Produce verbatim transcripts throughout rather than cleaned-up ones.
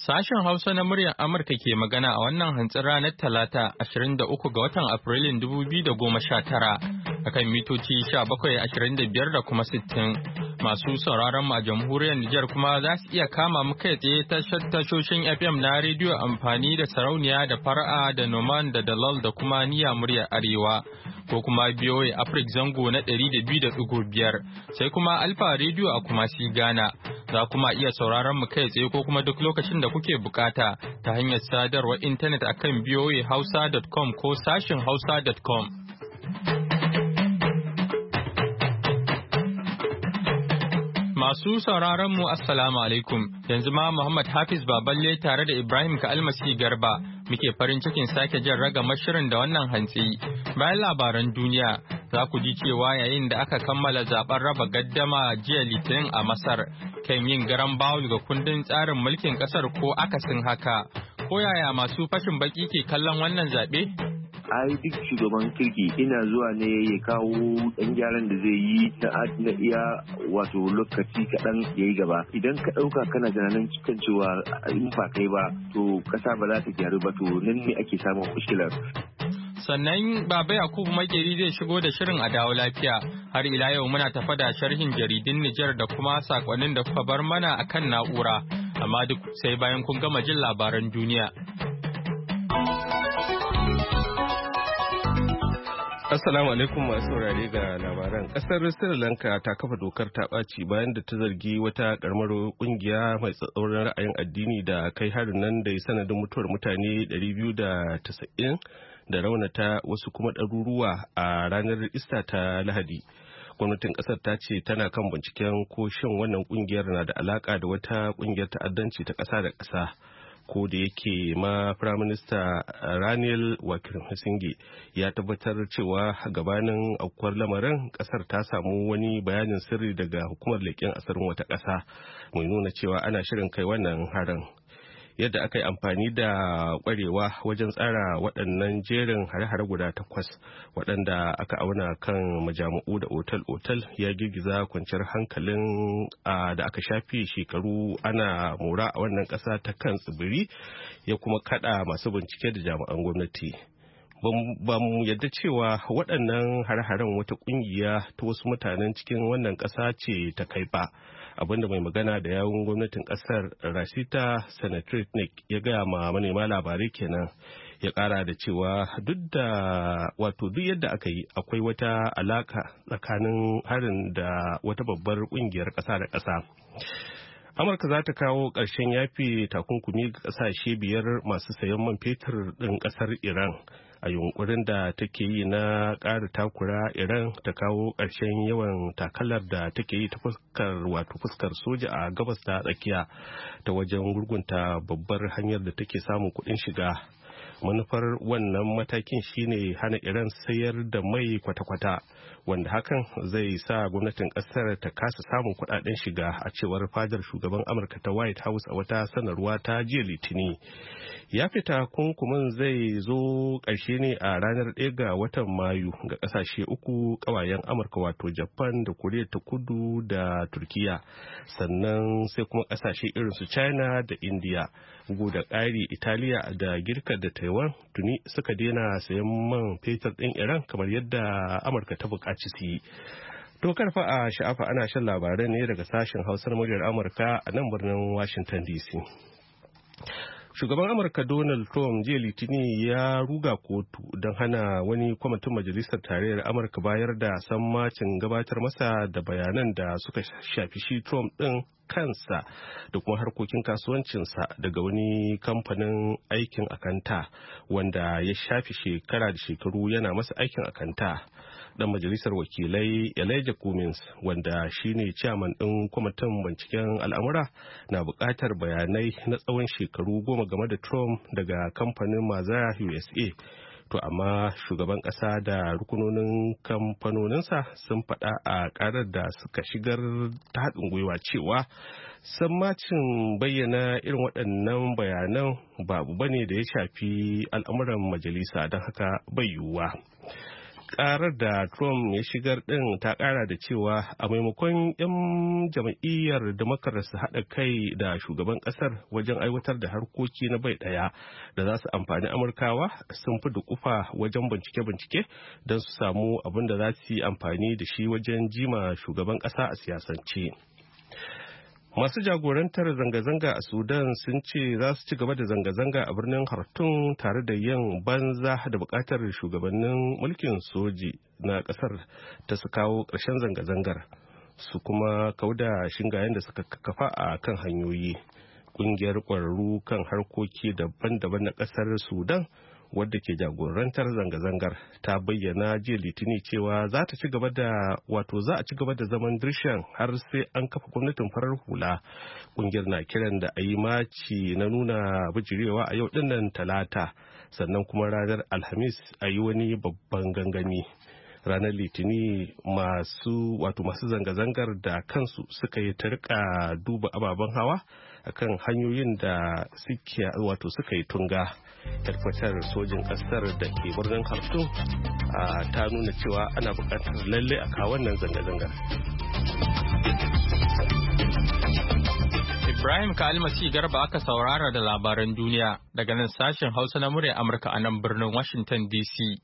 Sashen Hausa na muryar Amurka ke magana a wannan hantsin ranar Talata ashirin da uku ga watan Afrilun dubu biyu da goma sha tara akan mitoci sha bakwai ashirin da biyar da kuma sittin. Masu sauraron mu a jamhuriyar Nijar kuma za su iya kama mu kai tsaye tashoshin F M na rediyo amfani da sarauniya da fara'a da noman da dalal da kuma niya muryar Arewa. Ko kuma B O A Africa zango na ɗari da biyu da ɗigo biyar sai kuma Alfa Radio a Kumasi Ghana. Za kuma iya sauraron mu kai tsaye ko kuma duk lokacin da kuke bukata ta hanyar sadarwar intanet akan b o a hausa dot com ko sashin hausa dot com. Masu sauraron mu Assalamu alaikum, yanzu ma Muhammad Hafiz Baballe tare da Ibrahim Ka'almasi Garba muke farin cikin sake jan ragamar shirin da wannan hantsi. Bayan labaran duniya za ku ji cewa yayin da aka kammala zaben raba gaddama jiya Litinin a Masar kan yin garan bawul ga kundin tsarin mulkin kasar ko akasin haka. Ko yaya masu fashin baki ke kallon wannan zaɓe? ai duk shugaban kirki ina zuwa ne ya kawo ɗan gyaran da zai yi na iya wato lokaci kaɗan ya yi gaba idan ka ɗauka kana tunanin cikin cewa in ba kai ba to ƙasa ba za ta gyaru ba to nan ne ake samun mushkilar. Sannan Baba Yakubu Makeri zai shigo da shirin a dawo lafiya har ila yau muna tafa da sharhin jaridun Nijar da kuma sakonnin da kuka bar mana akan na'ura amma duk sai bayan kun gama jin labaran duniya. Assalamu alaikum masu saurare ga labaran. Kasar Sri Lanka ta kafa dokar ta ɓaci bayan da ta zargi wata karamar kungiya mai tsatsauran ra'ayin addini da kai harin nan da ya sanadin mutuwar mutane ɗari biyu da tasa'in da raunata wasu kuma ɗaruruwa a ranar Ista ta Lahadi. Gwamnatin kasar ta ce tana kan binciken ko shin wannan kungiyar na da alaka da wata kungiyar ta'addanci ta ƙasa da ƙasa. Ko da yake ma firaminista Ranil Wickremesinghe ya tabbatar cewa gabanin aukuwar lamarin kasar ta samu wani bayanin sirri daga hukumar leƙen asirin wata ƙasa mai nuna cewa ana shirin kai wannan harin. Yadda aka yi amfani da ƙwarewa wajen tsara waɗannan jerin hare-hare guda takwas waɗanda aka auna kan majami'u da otal-otal ya girgiza kwanciyar hankalin da aka shafi shekaru ana mora a wannan ƙasa ta kan tsibiri ya kuma kaɗa masu bincike da jami'an gwamnati. Ba mu yadda cewa waɗannan hare-haren wata ƙungiya ta wasu mutanen cikin wannan ƙasa ce ta kai ba. Abinda mai magana da yawun gwamnatin kasar Rashida Senatritnik ya gaya ma manema labarai kenan ya kara da cewa duk da wato duk yadda aka yi akwai wata alaka tsakanin harin da wata babbar kungiyar kasa da kasa. Amurka za ta kawo ƙarshen yafi takunkumi ga ƙasashe biyar masu sayan man fetur ɗin ƙasar Iran a yunkurin da take yi na ƙara takura Iran ta kawo ƙarshen yawan takalar da take yi ta fuskar wato fuskar soja a gabas ta tsakiya ta wajen gurgunta babbar hanyar da take samun kuɗin shiga. Manufar wannan matakin shine hana Iran sayar da mai kwata-kwata wanda hakan zai sa gwamnatin kasar ta kasa samun kudaden shiga a cewar fadar shugaban Amurka ta White House a wata sanarwa ta jiya Litini. Ya fita kunkumin zai zo ƙarshe ne a ranar ɗaya ga watan Mayu ga ƙasashe uku ƙawayen Amurka wato Japan da Koriya ta Kudu da Turkiya sannan sai kuma ƙasashe irin su China da India. Bugu da ƙari Italiya da Girka da Taiwan tuni suka daina sayan man fetur ɗin Iran kamar yadda Amurka ta buƙaci su yi. To karfa a sha'afa ana shan labarai ne daga sashen Hausar muryar Amurka a nan birnin Washington D C. Shugaban Amurka Donald Trump jiya Litini ya ruga kotu don hana wani kwamitin majalisar tarayyar Amurka bayar da sammacin gabatar masa da bayanan da suka shafi shi Trump ɗin kansa da kuma harkokin kasuwancinsa daga wani kamfanin aikin akanta wanda ya shafi shekara da shekaru yana masa aikin akanta. Dan majalisar wakilai Elijah Cummings wanda shine chairman ɗin kwamitin binciken al'amura na buƙatar bayanai na tsawon shekaru goma game da Trump daga kamfanin Mazars U S A. To amma shugaban ƙasa da rukunonin kamfanoninsa sun faɗa a ƙarar da suka shigar ta haɗin gwiwa cewa sammacin bayyana irin waɗannan bayanan babu bane da ya shafi al'amuran majalisa don haka bai yiwuwa. karar da Trump ya shigar din ta kara da cewa a maimakon 'yan jam'iyyar Democrat su haɗa kai da shugaban kasar wajen aiwatar da harkoki na bai ɗaya da za su amfani Amurkawa, sun fi dukufa wajen bincike-bincike don su samu abin da za su yi amfani da shi wajen jima shugaban ƙasa a siyasance. Masu jagorantar zanga-zanga a Sudan sun ce za su ci gaba da zanga-zanga a birnin Khartoum tare da yin banza da bukatar shugabannin mulkin soji na kasar ta su kawo ƙarshen zanga-zangar su kuma kauda shingayen da suka kafa a kan hanyoyi. Ƙungiyar ƙwararru kan harkoki daban-daban na ƙasar Sudan wadda ke jagorantar zanga-zangar ta bayyana jiya litini cewa za ta ci gaba da wato za a ci gaba da zaman dirshan har sai an kafa gwamnatin farar hula. Kungiyar na kiran da a yi maci na nuna bijirewa a yau dinnan talata, sannan kuma ranar alhamis a yi wani babban gangami. Ranar litini masu wato masu zanga-zangar da kansu suka yi ta rika duba ababen hawa akan hanyoyin da suke wato suka yi tunga. Tarfatar sojin kasar da ke birnin Khartoum ta nuna cewa ana buƙatar lalle a kawo wannan zanga-zangar. Ibrahim Kalmasi Garba aka saurara da labaran duniya daga nan sashen Hausa na murya Amurka a nan birnin Washington D C.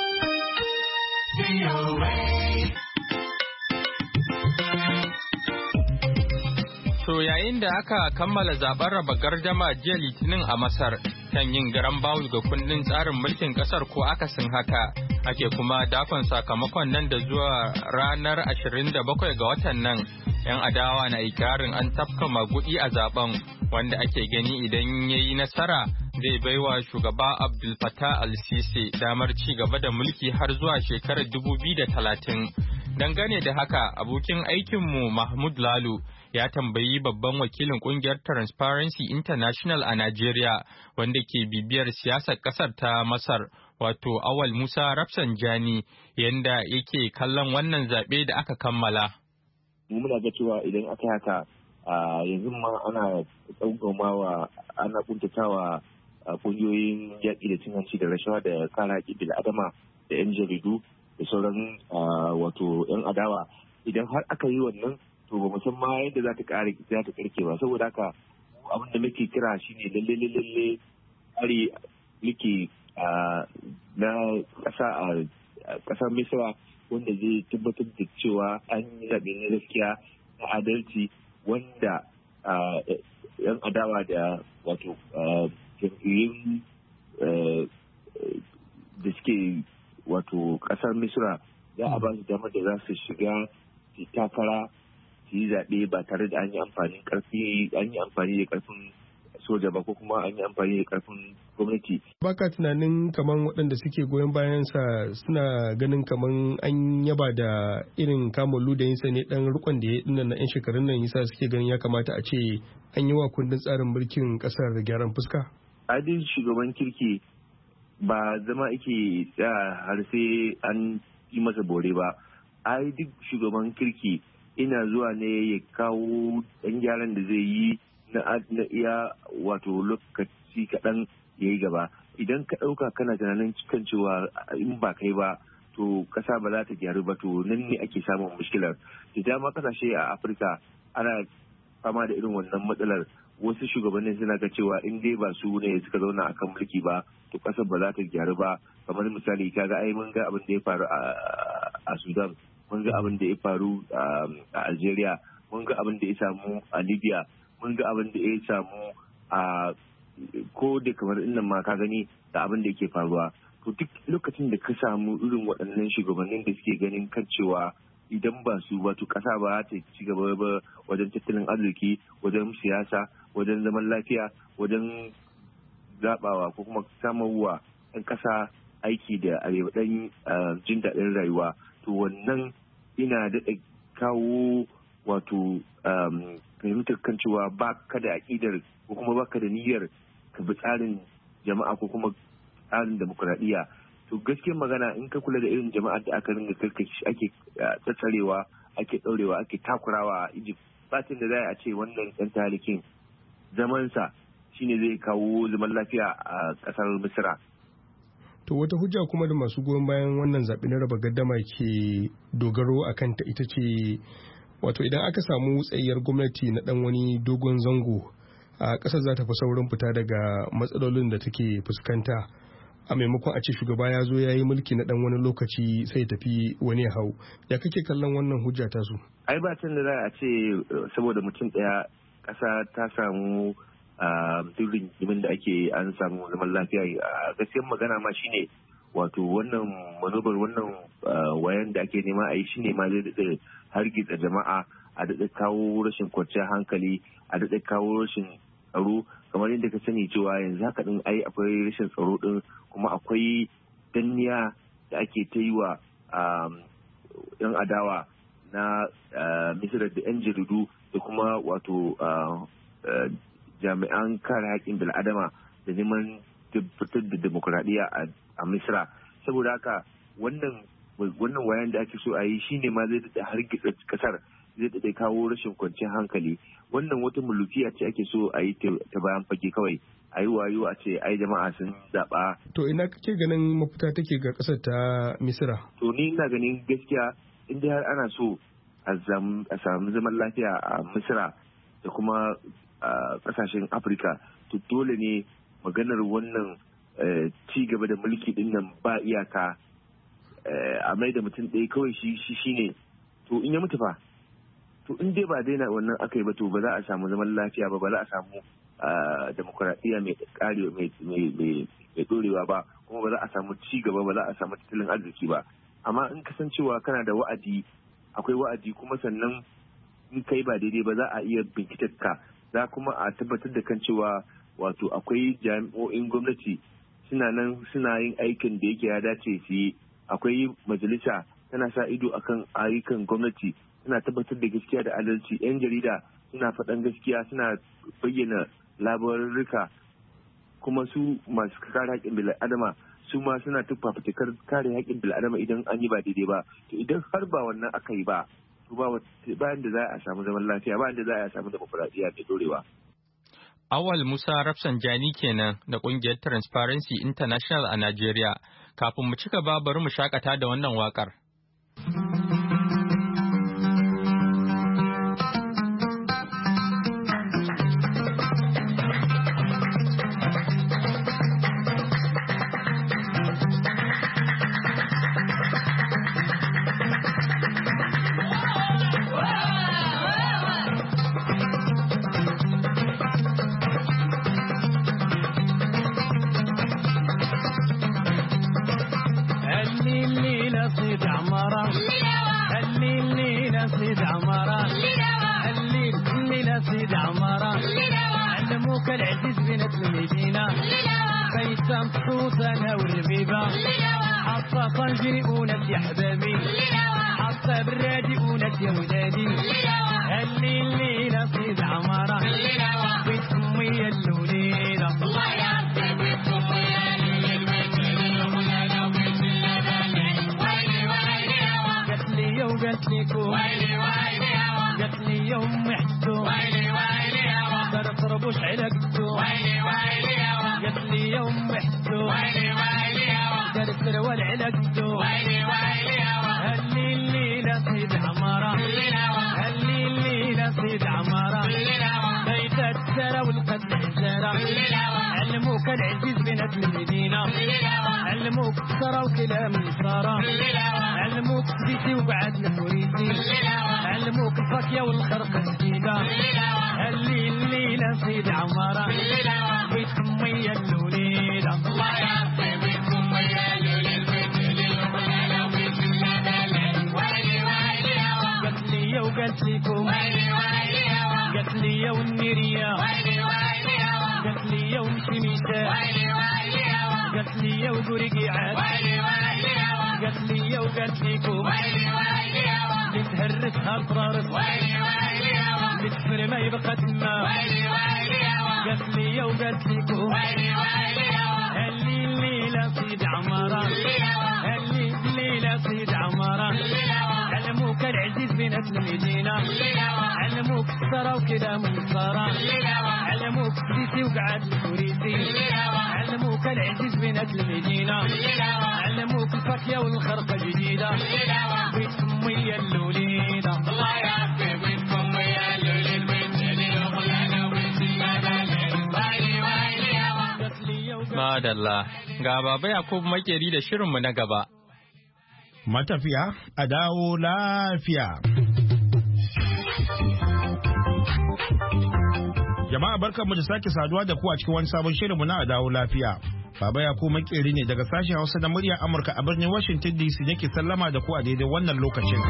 To yayin da aka kammala zaben raba gardama jiya Litinin a Masar kan yin garan bawul ga kundin tsarin mulkin kasar ko akasin haka, ake kuma dakon sakamakon nan da zuwa ranar ashirin da bakwai ga watan nan. 'Yan adawa na ikirarin an tafka magudi a zaben, wanda ake gani idan ya yi nasara zai baiwa shugaba Abdul Fattah al-Sisi damar ci gaba da mulki har zuwa shekarar dubu biyu da talatin. Dangane da haka, abokin aikinmu Mahmud Lalu ya tambayi babban wakilin kungiyar Transparency International a Najeriya wanda ke bibiyar siyasar kasar ta Masar, wato Awal Musa Rafsanjani, yanda yake kallon wannan zaɓe da aka kammala. Mu muna ga cewa idan aka haka yanzu ma ana tsangwamawa ana kuntatawa kungiyoyin yaƙi da cin hanci da rashawa da kare haƙƙin bil'adama da 'yan jaridu da sauran wato 'yan adawa. Idan har aka yi wannan, to ba mu san ma yadda za ta kare za ta karke ba. Saboda haka abin da muke kira shine lalle lalle tsari muke na ƙasa a ƙasar Misra wanda zai tabbatar da cewa an yi zaɓe na gaskiya na adalci wanda yan adawa da wato jam'iyyun da suke wato ƙasar Misra za a ba su damar da za su shiga takara su yi zaɓe ba tare da an yi amfani ƙarfi an yi amfani da ƙarfin soja ba ko kuma an yi amfani da ƙarfin gwamnati. Baka tunanin kaman waɗanda suke goyon bayansa suna ganin kaman an yaba da irin kamun ludayinsa ne ɗan rikon da ya yi na 'yan shekarun nan yasa suke ganin ya kamata a ce an yi wa kundin tsarin mulkin ƙasar da gyaran fuska? Adin shugaban kirki ba zama ake tsaya har sai an yi masa bore ba. Ai duk shugaban kirki ina zuwa ne ya kawo ɗan gyaran da zai yi na iya wato lokaci kaɗan ya yi gaba. Idan ka ɗauka kana tunanin kan cewa in ba kai ba to ƙasa ba za ta gyaru ba, to nan ne ake samun mushkilar. Da dama ƙasashe a Afirka ana fama da irin wannan matsalar. Wasu shugabannin suna ga cewa in dai ba su ne suka zauna a kan mulki ba to ƙasar ba za ta gyaru ba. Kamar misali kaga ai mun ga abin da ya faru a Sudan, mun ga abin da ya faru a Algeria, mun ga abin da ya samu a Libya, mun ga abin da ya samu a ko da kamar innan ma ka gani da abin da yake faruwa. To duk lokacin da ka samu irin waɗannan shugabannin da suke ganin kan cewa idan ba su ba to ƙasa ba ta ci gaba ba wajen tattalin arziki, wajen siyasa, wajen zaman lafiya, wajen zabawa ko kuma samarwa 'yan ƙasa aiki da arewa ɗan jin daɗin rayuwa. To wannan ina daɗa kawo wato fahimtar kan cewa ba ka da aƙidar ko kuma ba ka da niyyar ka bi tsarin jama'a ko kuma tsarin demokuraɗiyya. To gaskiyar magana in ka kula da irin jama'ar da aka ringa karkashi ake tsatsarewa, ake ɗaurewa, ake takurawa a Egypt, batin da za a ce wannan ɗan talikin zamansa shine zai kawo zaman lafiya a ƙasar Misira. To wata hujja kuma da masu goyon bayan wannan zaɓe na raba gaddama ke dogaro a kanta ita ce wato idan aka samu tsayayyar gwamnati na ɗan wani dogon zango a ƙasar za ta fi saurin fita daga matsalolin da take fuskanta a maimakon a ce shugaba ya zo ya yi mulki na ɗan wani lokaci sai tafi wani ya hau. Ya kake kallon wannan hujja ta su? Ai ba can da za a ce saboda mutum ɗaya ƙasa ta samu duk rigimin da ake an samu zaman lafiya. A gaskiyar magana ma shine wato wannan manobar wannan wayan da ake nema a yi shine ma zai daɗa hargitsa jama'a, a daɗa kawo rashin kwanciyar hankali, a daɗa kawo rashin tsaro, kamar yadda ka sani cewa yanzu haka din ai akwai rashin tsaro din, kuma akwai danniya da ake ta yi wa yan adawa na misira da yan jaridu da kuma wato jami'an kare haƙƙin bil'adama da neman tabbatar da demokuraɗiyya a misira. Saboda haka wannan wannan wayan da ake so a yi shine ma zai daɗa hargitsa ƙasar, zai daɗa kawo rashin kwanciyar hankali. Wannan wata mulukiya ce ake so a yi ta bayan fage kawai, a yi wayo a ce ai jama'a sun zaɓa. To ina kake ganin mafita take ga ƙasar ta misira? To ni ina ganin gaskiya in dai har ana so a samu zaman lafiya a misira da kuma a ƙasashen afirka, to dole ne maganar wannan ci gaba da mulki din nan ba iyaka a mai da mutum ɗaya kawai shi shi ne. To in ya mutu fa, to in dai ba daina wannan aka yi ba, to ba za a samu zaman lafiya ba, ba za a samu demokuraɗiyya mai ƙare mai ɗorewa ba, kuma ba za a samu ci gaba, ba za a samu tattalin arziki ba. Amma in kasancewa kana da wa'adi, akwai wa'adi, kuma sannan in kai ba daidai ba za a iya binciken ka, za kuma a tabbatar da kan cewa wato akwai jami'o'in gwamnati suna nan suna yin aikin da yake ya dace su yi. Akwai majalisa tana sa ido akan ayyukan gwamnati, suna tabbatar da gaskiya da adalci. 'Yan jarida suna faɗan gaskiya, suna bayyana labarurruka, kuma su masu kare haƙƙin bil'adama su ma suna fafutukar kare haƙƙin bil'adama idan an yi ba daidai ba. To idan har ba wannan aka yi ba, to bayan da za a samu zaman lafiya, bayan da za a samu demokuraɗiyya mai dorewa. Awal Musa Rafsanjani kenan da ƙungiyar Transparency International a Najeriya. Kafin mu cika ba, bari mu shakata da wannan waƙar. حوثنا والغيبة حاطة طنجري وناس يا حبابي حاطة برادي وناس يا ولادي هاللي الليلة صيد عمارة بيت أمي اللوليلة الله يعطي بيت أمي قالت لي يا وقالت ليكو قالت لي يا أمي حسو ما تقربوش على قدو قالت لي يا أمي حسو دار السروال على قدو هاللي الليلة صيد عمارة هاللي الليلة صيد عمارة بيت السرى والقد حزارة علموك العزيز بنات المدينة علموك السرى وكلام النصارى علموك سيتي وقعد الفريسي علموك الفاكية والخرق الجديدة هاللي الليلة صيد عمارة بيت أمي اللوليلة الله يعطي بيت أمي اللوليلة قالت لي يا وقالت ليكم قالت لي يا والنيرية قالت لي يا ومشميسة قالت لي يا وقرقيعات قالت لي يا وقالت ليكم اللي تهرسها الفرارس اللي تفر ما يبقى تما قالت لي يا وقالت ليكم هاللي الليلة صيد عمارة هاللي الليلة صيد عمارة علموك العزيز بنات المدينة علموك الصرا وكلام الصرا علموك سيتي وقعد الكوريسي علموك العزيز بنات المدينة علموك الفاكهة والخرقة جديدة بيتكم يا اللوليدة الله يعافي بيتكم يا اللوليد بيتني وغلانا Madalla, ga Baba Yakub Makeri da shirinmu na gaba. Matafiya a dawo lafiya. Jama'a barkanmu da sake saduwa da ku a cikin wani sabon shirinmu na a dawo lafiya. Baba Yakub Makeri ne daga sashen Hausa na muryar Amurka a birnin Washington D C nake sallama da ku a daidai wannan lokacin.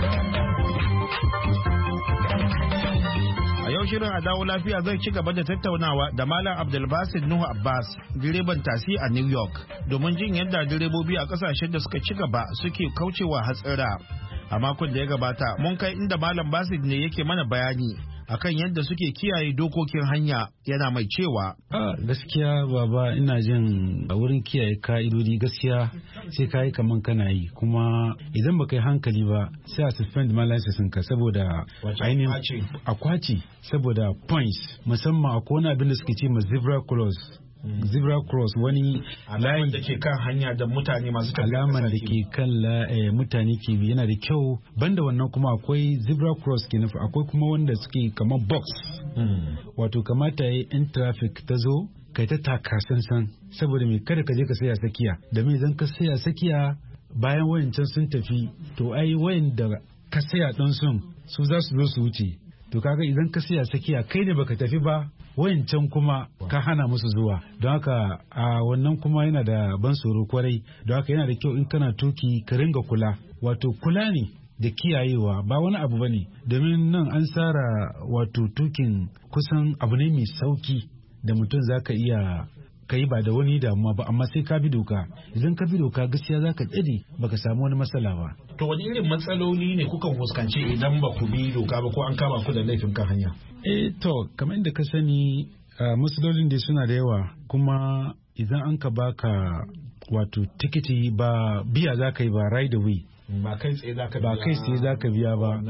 A yau shirin a dawo lafiya zai ci gaba da tattaunawa da Malam Abdulbasit Nuhu Abbas, direban tasi a New York, domin jin yadda direbobi a kasashen da suka ci gaba suke kaucewa hatsira. A makon da ya gabata, mun kai inda Malam Basit ne yake mana bayani akan yadda suke kiyaye dokokin hanya, yana mai cewa. A gaskiya baba, ina jin a wurin kiyaye ka'idodi gaskiya sai ka yi kaman kana yi, kuma idan baka yi hankali ba sai a suspend ma license ka saboda ainihin a kwaci saboda points, musamman a kona abin da suke ce ma zebra cross. Hmm. Zebra cross wani alaman da ke kan hanya da mutane masu tafiya, alaman da ke kan eh, mutane ke bi yana da kyau. Banda wannan kuma akwai zebra cross ke nufi, akwai kuma wanda suke kamar box. Hmm. Wato kamata yi in traffic ta zo kai ta taka sansan saboda mai kada ka je ka saya sakiya, da mai zan ka saya sakiya bayan wayancan sun tafi to ai wayan da ka saya don sun su za su zo su wuce, to kaga idan ka saya sakiya kai ne baka tafi ba, wayancan kuma ka hana musu zuwa. Don haka a wannan kuma yana da ban tsoro kwarai. Don haka yana da kyau in kana tuki ka ringa kula, wato kula ne da kiyayewa ba wani abu bane, domin nan an tsara wato tukin kusan abu ne mai sauki da mutum zaka iya kai ba da wani damuwa ba, amma sai ka bi doka. Idan ka bi doka gaskiya zaka dade baka samu wani matsala ba. To wani irin matsaloli ne kukan fuskanci idan ba ku bi doka ba ko an kama ku da laifin kan hanya? Eh to kamar inda ka sani matsalolin da suna da yawa, kuma idan an ka baka wato tikiti ba biya zaka yi ba right away, ba kai tsaye zaka biya ba kai tsaye zaka biya ba.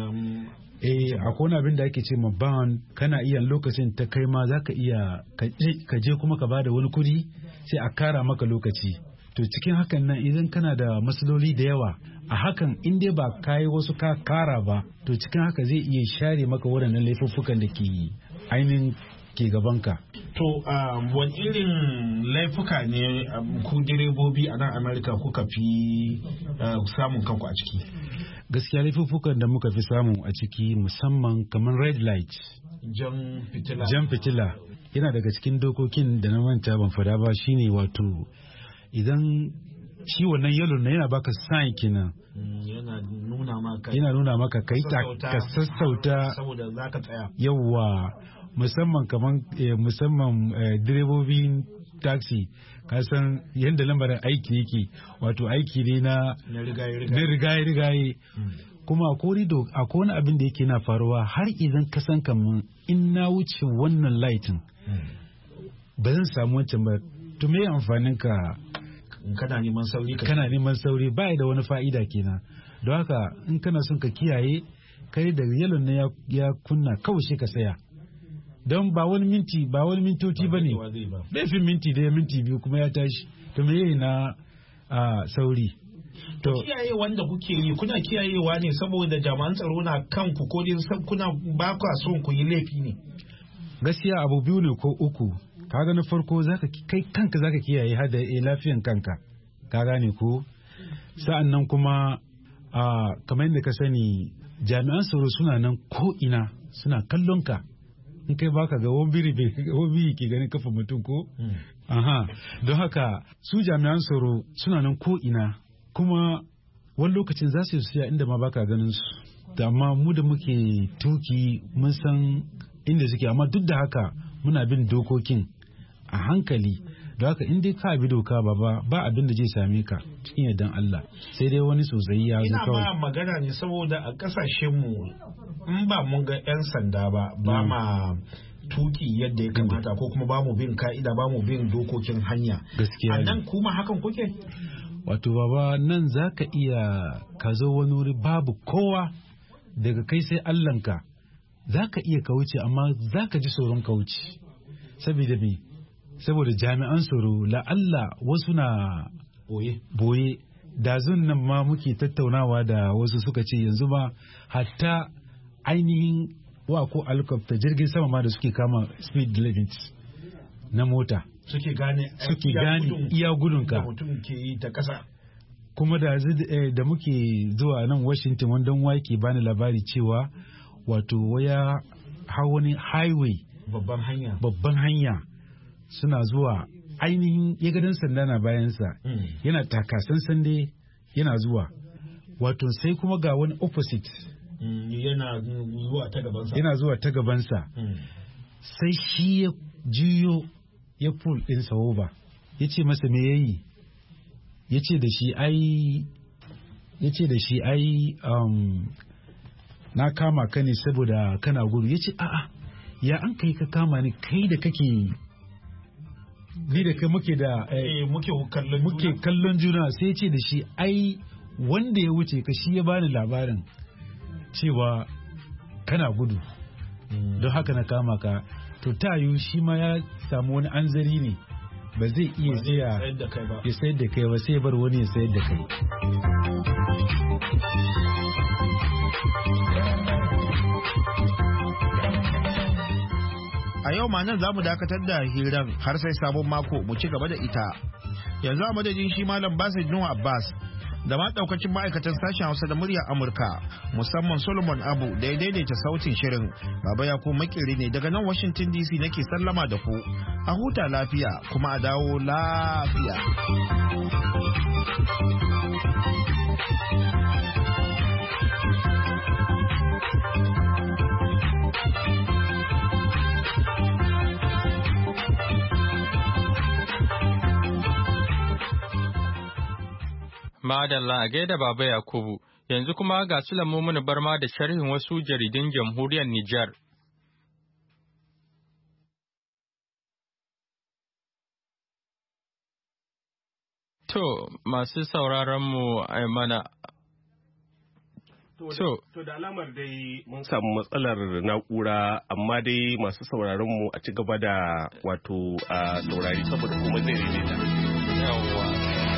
Eh akwai wani abin da ake ce ma bond, kana iya lokacin ta kai ma zaka iya ka je kuma ka bada wani kudi sai a kara maka lokaci. To cikin hakan nan idan kana da matsaloli da yawa a hakan, in dai ba kayi wasu ka kara ba, to cikin haka zai iya share maka waɗannan laifuffukan da ke ainihin ke gabanka. To wani irin laifuka ne ku direbobi a nan Amerika kuka fi samun kanku a ciki? Gaskiya laifuffukan da muka fi samu a ciki musamman kamar red light, jan fitila. Jan fitila yana daga cikin dokokin da na manta ban fada ba, shine wato idan shi wannan yellow na yana baka sign kenan, yana nuna maka yana nuna maka kai ka sassauta saboda zaka tsaya. Yawa musamman kaman eh, musamman eh, direbobin taxi, ka san yadda lamarin aiki yake, wato aiki ne na rigaye rigaye. Hmm. Kuma akwai wani abin da yake na faruwa har idan ka san kaman in na wuce wannan lightin ba zan samu wancan ba, to me amfanin ka kana neman sauri kana neman sauri ba da wani fa'ida kenan. Don haka in kana son ka kiyaye, kai da yellow na ya, ya kunna kawai shi ka saya, don ba wani minti ba wani mintoci ba ne, laifin minti da minti biyu kuma ya tashi, to me yayi na uh, sauri. To kiyaye wanda kuke yi, kuna kiyayewa ne saboda jami'an tsaro na kanku ko dai kuna ba ku son ku yi laifi ne? Gaskiya abu biyu ne ko uku. Kaga na farko zaka kai kanka zaka kiyaye har da lafiyan kanka, ka gane ko? Sa'an nan kuma uh, kamar yadda ka sani jami'an tsaro suna nan ko ina suna kallon ka. In kai baka ga wobiri wobiri ke ganin kafa mutum ko? Hmm. Aha, don haka su jami'an tsaro suna nan ko ina, kuma wani lokacin za su yi siya inda ma baka ganin su. Da amma mu da muke tuki mun san inda suke, amma duk da haka muna bin dokokin a hankali. Da haka in dai ka bi doka ba ba abin da zai same ka cikin yardan Allah, sai dai wani sosai ya zo kawai. Ina ma magana ne saboda a kasashen mu in ba mun ga yan sanda ba ba ma tuki yadda ya kamata, ko kuma ba mu bin ka'ida, ba mu bin dokokin hanya. Gaskiya ne. Nan kuma hakan kuke? Wato baba, nan zaka iya ka zo wani wuri babu kowa daga kai sai Allahnka, za ka iya kauce amma za ka ji tsoron kauce saboda me saboda jami'an tsaro la'alla wasu na boye boye da zun nan ma muke tattaunawa da wasu suka ce yanzu ma hatta ainihin wa ko helicopter jirgin sama ma da suke kama speed limit na mota suke gane suke gane iya gudunka da mutum ke yi ta kasa kuma da da muke zuwa nan Washington wanda wake bani labari cewa wato waya wani highway babban hanya babban hanya suna zuwa ainihin ya gadon sanda na bayansa mm. yana takasansan dai yana zuwa wato sai kuma ga wani opposite mm. yana zuwa ta gabansa yana zuwa ta gabansa mm. sai shi ya juyo ya pull ɗinsa over ya ce masa me yayi ya ce da shi ai ya ce da shi ai um, na kama ka ne saboda kana gudu ya ce a'a ya an kai ka kama ni kai da kake ni da kai muke da eh, muke kallon muke kallon juna sai ya ce da shi ai wanda ya wuce ka shi ya bani labarin cewa kana gudu mm. don haka na kama ka to ta yiwu shi ma ya samu wani anzari ne ba zai iya tsaya ya sayar da kai ba sai bar wani ya sayar da kai. A yau ma nan za mu dakatar da hirar har sai sabon mako mu ci gaba da ita. Yanzu a madadin shi Malam Basir Nuhu Abbas da ma daukacin ma'aikatan sashen Hausa da muryar Amurka musamman Solomon Abu da ya daidaita sautin shirin. Baba ya ko makiri ne daga nan Washington D C nake sallama da ku. A huta lafiya kuma a dawo lafiya. Madalla a gaida Baba Yakubu, yanzu kuma ga Sulaimu Mumuni Barma da sharhin wasu jaridun jamhuriyar Nijar. To, masu sauraronmu a mana. To, to da alamar dai mun samu matsalar na'ura amma dai masu sauraronmu a ci gaba da wato a saurari saboda kuma zai daidaita. Yawwa.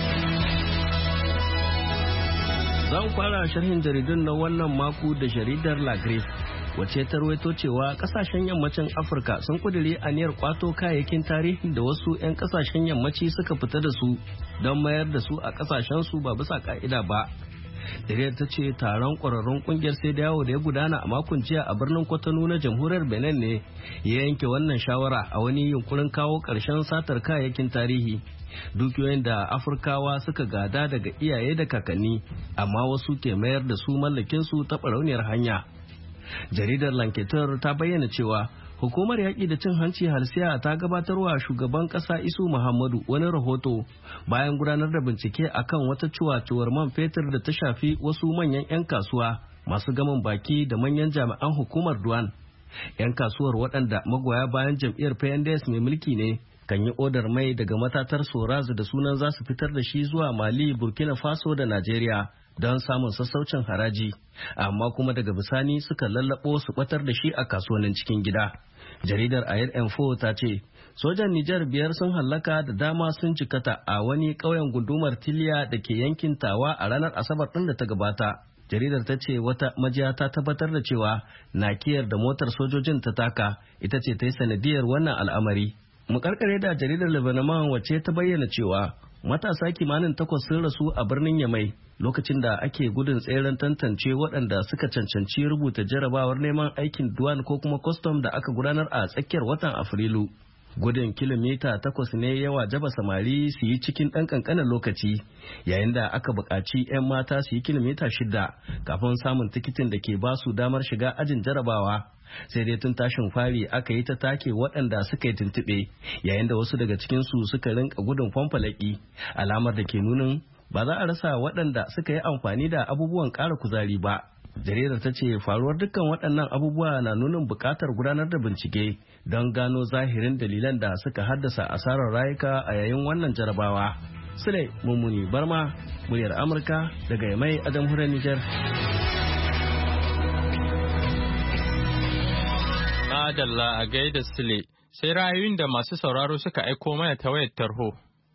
Zan fara sharhin jaridun na wannan mako da jaridar La Griffe wacce ta rawaito cewa kasashen yammacin Afirka sun kudure aniyar kwato kayayyakin tarihi da wasu 'yan kasashen yammaci suka fita da su don mayar da su a kasashen su ba bisa ka'ida ba. Jaridar ta ce taron kwararrun kungiyar sai da yawo da ya gudana a makon jiya a birnin Kwatano na jamhuriyar Benin ne ya yanke wannan shawara a wani yunkurin kawo ƙarshen satar kayayyakin tarihi. Dukiyoyin da Afirkawa suka gada daga iyaye da kakanni amma wasu ke mayar da su mallakin su ta barauniyar hanya. Jaridar Lanketer ta bayyana cewa hukumar yaƙi da cin hanci halsiya ta gabatarwa shugaban ƙasa Isu Muhammadu wani rahoto bayan gudanar da bincike akan wata ciwaciwar man fetur da ta shafi wasu manyan 'yan kasuwa masu gaman baki da manyan jami'an hukumar Duwan. 'Yan kasuwar waɗanda magoya bayan jam'iyyar P N D S mai mulki ne kan yi odar mai daga matatar Soraz da sunan za su fitar da shi zuwa Mali, Burkina Faso da Najeriya don samun sassaucin haraji, amma kuma daga bisani suka lallabo su batar da shi a kasuwannin cikin gida. Jaridar Air Info ta ce, sojan Nijar biyar sun hallaka da dama sun jikata a wani ƙauyen gundumar Tiliya da ke yankin Tawa a ranar Asabar ɗin da ta gabata. Jaridar ta ce wata majiya ta tabbatar da cewa nakiyar da motar sojojin ta taka ita ce ta yi sanadiyar wannan al'amari. Mu karkare da jaridar Lebanon wacce ta bayyana cewa matasa kimanin takwas sun rasu a birnin Yamai lokacin da ake gudun tseren tantance waɗanda suka cancanci rubuta jarabawar neman aikin duwan ko kuma kwastam da aka gudanar a tsakiyar watan Afrilu. Gudun kilomita takwas ne ya wajaba samari su yi cikin ɗan ƙanƙanin lokaci yayin da aka buƙaci 'yan mata su yi kilomita shida kafin samun tikitin da ke ba su damar shiga ajin jarabawa. Sai dai tun tashin fari aka yi ta take waɗanda suka yi tuntuɓe yayin da wasu daga cikinsu suka rinka gudun famfalaki alamar da ke nunin ba za a rasa waɗanda suka yi amfani da abubuwan ƙara kuzari ba. Jaridar ta ce faruwar dukkan waɗannan abubuwa na nunin buƙatar gudanar da bincike don gano zahirin dalilan da suka haddasa asarar rayuka a yayin wannan jarabawa. Sule Mummuni Barma, muryar Amurka daga Yamai a jamhuriyar Nijar. madalla a gaida Sule, sai ra'ayoyin da masu sauraro suka aiko mana ta wayar tarho.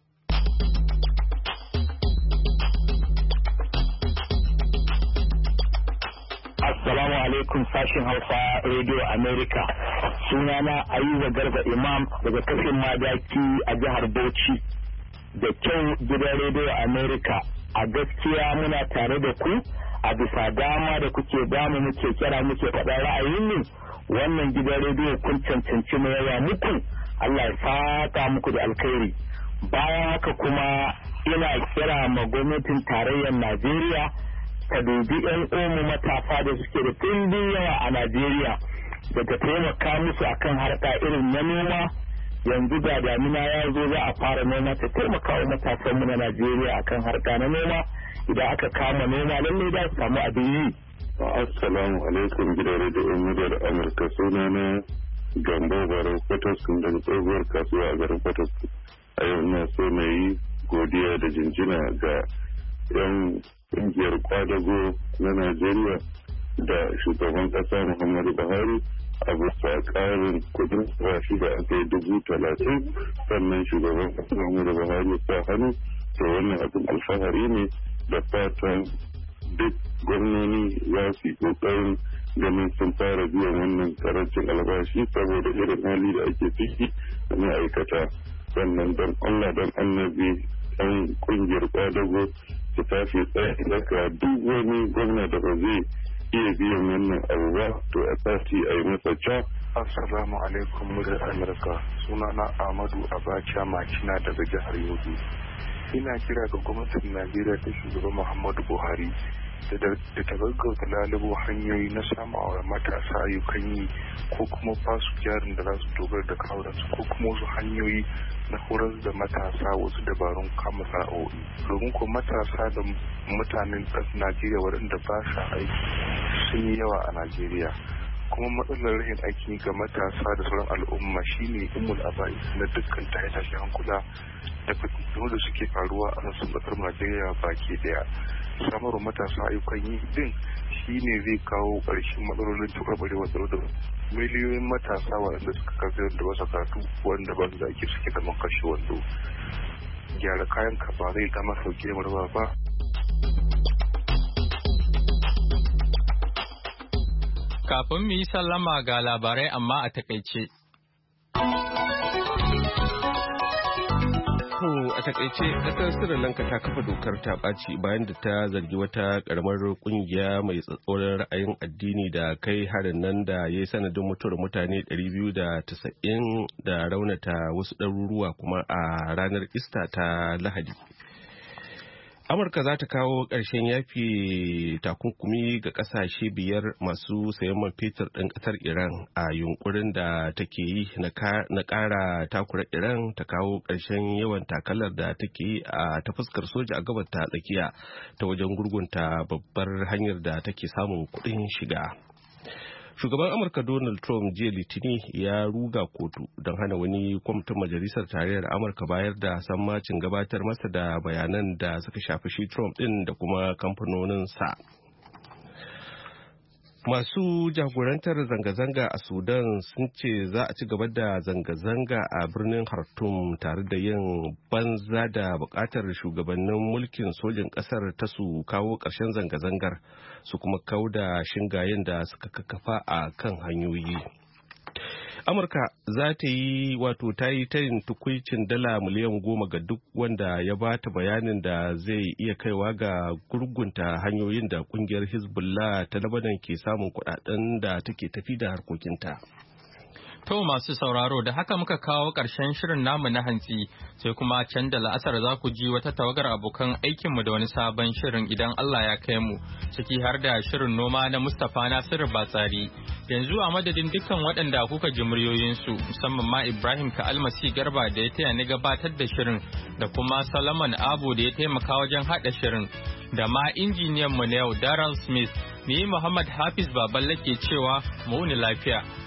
Assalamu alaikum sashin Hausa Radio America. Sunana Ayuba Garba Imam daga kafin madaki a jihar Bauchi. Da kyau gidan Radio America. A gaskiya muna tare da ku a bisa dama da kuke damu muke kira muke faɗa ra'ayin ne. Wannan gidan rediyo kun cancanci mu yawa muku. Allah ya fata muku da alkhairi. Bayan haka kuma ina kira ma gwamnatin tarayyar Najeriya ta dubi yan umu matasa da suke da ɗimbin yawa a Najeriya da ta taimaka musu akan harka irin na noma. Yanzu da damina ya zo za a fara noma, ta taimaka wa matasan mu na Najeriya akan harka na noma. Idan aka kama noma lallai za su samu abin yi. Assalamu alaikum gidan rediyon muryar Amurka, sunana Gambo Barau Fataskun daga tsohuwar kasuwa a garin Fataskun. A yau na so na yi godiya da jinjina ga 'yan ƙungiyar kwadago na Najeriya da shugaban ƙasa Muhammadu Buhari a bisa ƙarin kudin rashi da aka yi dubu talatin, sannan shugaban ƙasa Muhammadu Buhari ya sa hannu. To wannan abin alfahari ne, da fatan duk gwamnoni za su yi ƙoƙarin ganin sun fara biyan wannan karancin albashi saboda irin hali da ake ciki da ma'aikata. Sannan don Allah don annabi ɗan ƙungiyar kwadago su tafi tsaye daga duk wani gwamna da ba zai iya biyan wannan abu ba, to a tashi a yi masa ca. Assalamu alaikum muryar Amurka, sunana Ahmadu Abacha Macina daga jihar Yobe. Ina kira ga gwamnatin Najeriya ta shugaban Muhammadu Buhari da ta gaggauta lalubo hanyoyi na samawa matasa ayyukan yi ko kuma basu jarin da za su dogara da kawunansu, ko kuma wasu hanyoyi na horar da matasa wasu dabarun kama sana'o'i. Domin ko matasa da mutanen Najeriya waɗanda ba sa aiki sun yi yawa a Najeriya. Kuma matsalar rashin aiki ga matasa da sauran al'umma shine ummul abai na dukkan tashe-tashen hankula da fitintunu da suke faruwa a sassan ƙasar Najeriya baki daya. Samarwa matasa ayyukan yi din shine zai kawo ƙarshen matsalolin taɓarɓarewar tsaro da miliyoyin matasa waɗanda suka kafin da wasu karatu wanda ba su da ake suke zaman kashe wando. Gyara kayan ka ba zai gama sauke marwa ba. Kafin mu yi sallama ga labarai amma a takaice. To a takaice kasar Sri Lanka ta kafa dokar ta ɓaci bayan da ta zargi wata karamar kungiya mai tsatsauran ra'ayin addini da kai harin nan da ya yi sanadin mutuwar mutane ɗari biyu da tasa'in da raunata wasu ɗaruruwa kuma a ranar Ista ta Lahadi. Amurka za ta kawo ƙarshen yafi takunkumi ga ƙasashe biyar masu sayan man fetur ɗin ƙasar Iran a yunkurin da take yi na ƙara takura Iran ta kawo ƙarshen yawan takalar da take yi a ta fuskar soja a gabar ta tsakiya ta wajen gurgunta babbar hanyar da take samun kuɗin shiga. Shugaban Amurka Donald Trump jiya Litini ya ruga kotu don hana wani kwamitin majalisar tarayyar Amurka bayar da sammacin gabatar masa da bayanan da suka shafi shi Trump din da kuma kamfanoninsa. Masu jagorantar zanga-zanga a Sudan sun ce za a ci gaba da zanga-zanga a birnin Khartoum tare da yin banza da bukatar shugabannin mulkin sojin kasar ta su kawo ƙarshen zanga-zangar su kuma kauda shingayen da suka kakkafa a kan hanyoyi. Amurka za ta yi wato ta yi tayin tukuicin dala miliyan goma ga duk wanda ya ba ta bayanin da zai iya kaiwa ga gurgunta hanyoyin da kungiyar Hezbollah ta Lebanon ke samun kudaden da take tafi da harkokinta. To masu sauraro da haka muka kawo ƙarshen shirin namu na hantsi sai kuma can da la'asar za ku ji wata tawagar abokan aikinmu da wani sabon shirin idan Allah ya kai mu ciki har da shirin noma na Mustapha Nasiru Batsari. Yanzu a madadin dukkan waɗanda kuka ji muryoyinsu musamman ma Ibrahim Ka'almasi Garba da ya taya ni gabatar da shirin da kuma Solomon Abu da ya taimaka wajen haɗa shirin da ma injiniyan mu na yau Daryl Smith ni Muhammad Hafiz Baballe ke cewa mu wuni lafiya.